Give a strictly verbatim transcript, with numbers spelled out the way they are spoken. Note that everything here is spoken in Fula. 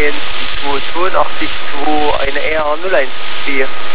eins zwei zwei acht zwei, eine R null eins vier.